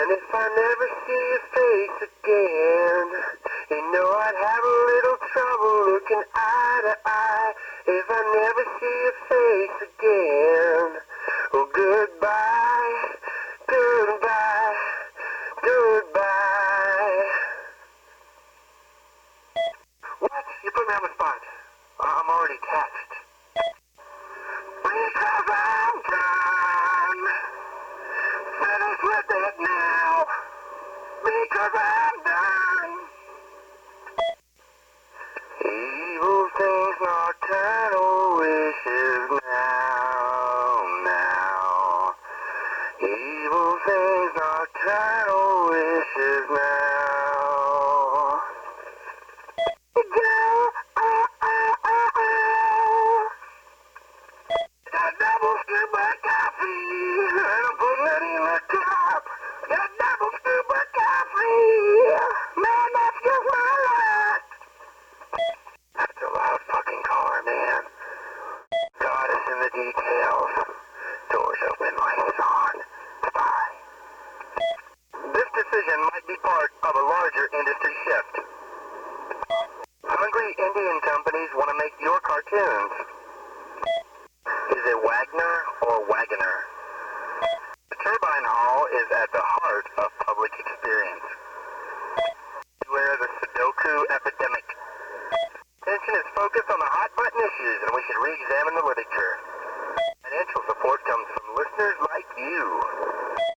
And if I never see your face again, you know I'd have a little trouble looking eye to eye. If I never see your face again, well, goodbye, goodbye, goodbye. What? You put me on the spot. I'm already text. Because I'm done. Finish with it now. Because I'm done. Evil things, nocturnal wishes now. Evil things, nocturnal wishes now. That double scoop of coffee, and I'm putting it in the cup. That double scoop of coffee, man, that's just my luck. That's a loud fucking car, man. God is in the details. Doors open, lights on. Bye. This decision might be part of a larger industry shift. Hungry Indian companies want to make your cartoons. Is it Wagner or Wagoner? The Turbine Hall is at the heart of public experience. Beware of the Sudoku epidemic. Attention is focused on the hot button issues, and we should re-examine the literature. Financial support comes from listeners like you.